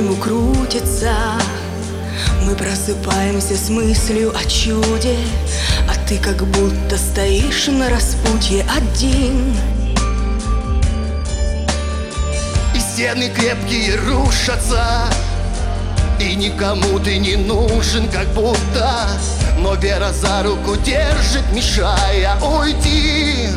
по-прежнему крутится. Мы просыпаемся с мыслью о чуде, а ты как будто стоишь на распутье один. И стены крепкие рушатся, и никому ты не нужен, как будто. Но вера за руку держит, мешая уйти.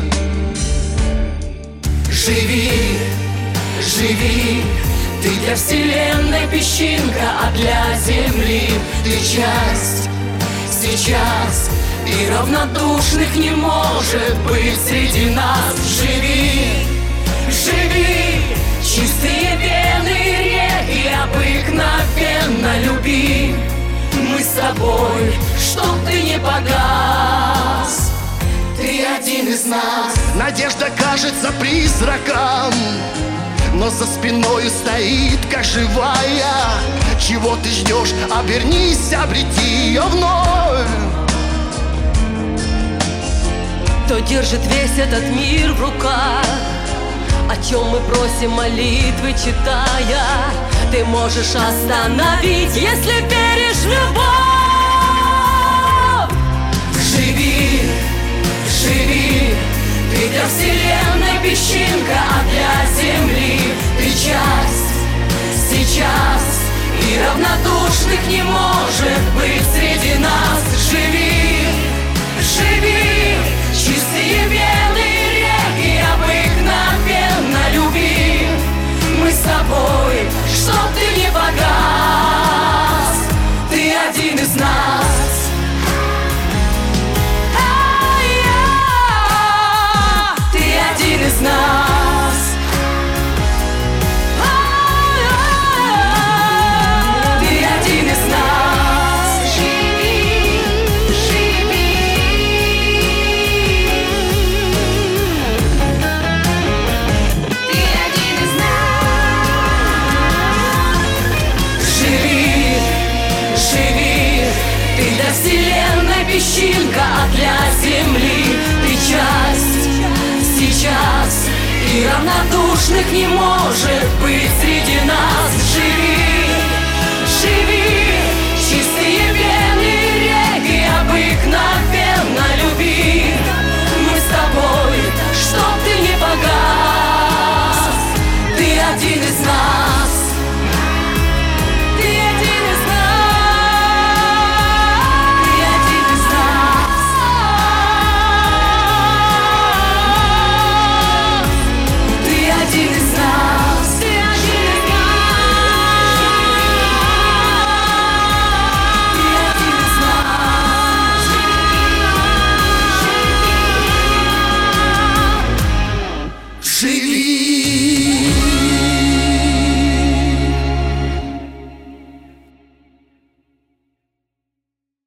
Живи, живи, ты для вселенной песчинка, а для земли ты часть. Сейчас и равнодушных не может быть среди нас. Живи, живи, чистые вены реки обыкновенно люби. Мы с тобой, чтоб ты не погас, ты один из нас. Надежда кажется призраком, но за спиною стоит, как живая. Чего ты ждешь? Обернись, обрети ее вновь. Кто держит весь этот мир в руках, о чем мы просим молитвы читая. Ты можешь остановить, если веришь в любовь. Живи, живи, ты для вселенной песчинка, а для земли ты часть. Сейчас и равнодушных не может быть среди нас. Живи, живи, чистые вены реки обыкновенно люби. Мы с тобой, чтоб ты не погас, ты один из нас. Ты один из нас. Ты один из нас. Живи, живи. Ты один из нас. Живи, живи, ты для вселенной песчинка, а для земли ты часть. Сейчас и равнодушных не может быть среди нас. Живи, живи, чистые вены реки обыкновенно люби. Мы с тобой, чтоб ты не погас, ты один из нас. Ты один из нас. Ты один из нас. Ты один из нас. Ты один из нас. Ты один из нас. Живи.